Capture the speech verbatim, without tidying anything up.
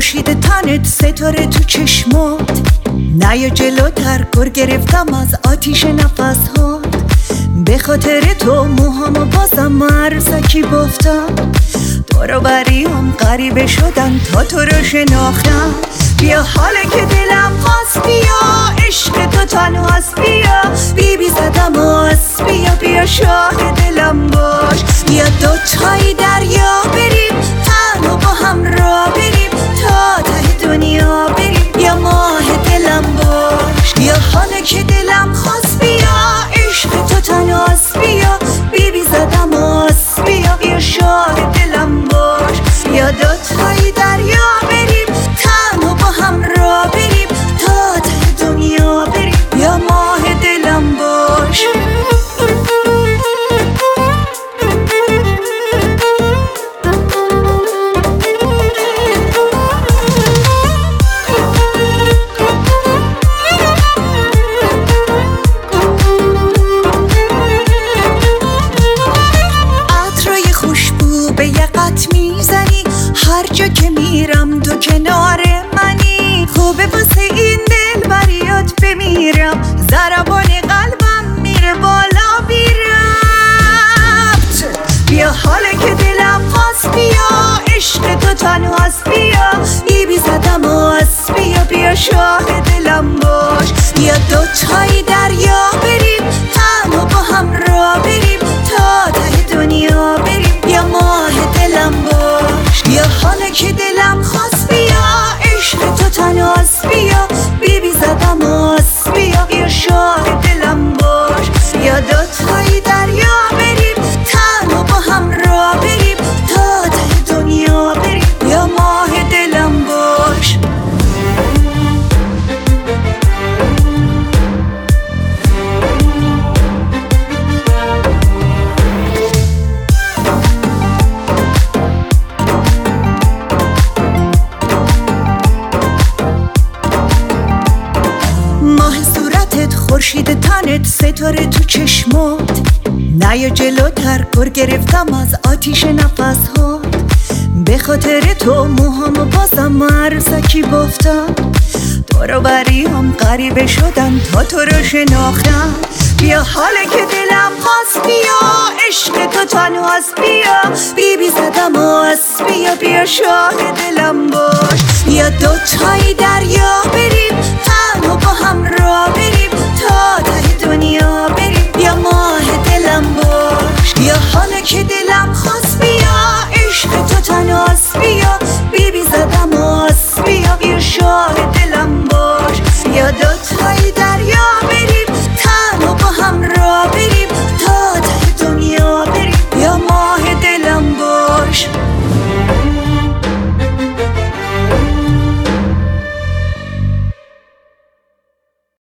خورشید تنت ستاره تو چشمات، نیا جلوتر گر گرفتم از آتیش نفسهات. به خاطر تو موهامو بازم عروسکی بافتم، دور و بریام غریبه شدن تا تو رو شناختم. بیا حالا که دلم خواست، بیا عشق تو تنهاست، بیا بی بی زدم آس، بیا بیا شاه دلم باش. بیا دوتایی دریا بریم، تنها با هم را بریم، تا ته دنیا بریم، بیا ماه دلم باش. بیا حالا که دلم خواست، بیا عشق تو تنهاست، بیا بی بی زدم آس، بیا بیا شاه دلم باش. بیا دوتایی دریا بریم، تنها با هم را بریم، تا ته دنیا بریم، بیا ماه دلم باش. عطرای خوشبو به یقت میزنی، هر جا که میرم تو کنار منی. خوبه واسه این دل بریات بمیرم، ضربان قلبم میره بالا بی ربط. بیا حالا که دلم خواست، بیا عشق تو تنهاست، بیا بی بی زدم آس، بیا بیا شاه دلم باش. بیا دوتایی دریا بریم، تنها با هم را بریم، تا ته دنیا بریم، بیا ماه دلم باش. بیا حالا که دلم خواست، بیا عشق تو تنهاست، بیا بی بی زدم آس، بیا بیا شاه دلم باش. بیا دوتایی دریا بریم، تنها با هم را بریم، تا ته دنیا بریم، بیا ماه دلم باش. ماه صورتت، خورشید تنت، ستاره تو چشمات، نیا جلوتر گر گرفتم از آتیش نفسهات. به خاطر تو موهامو بازم عروسکی بافتم، دور و بریام غریبه شدن تا تو رو شناختم. بیا حالا که دلم خواست، بیا عشق تو تنهاست، بیا بی بی زدم آس، بیا بیا شاه دلم باش. بیا دوتایی دریا بریم، تنها با هم را بریم،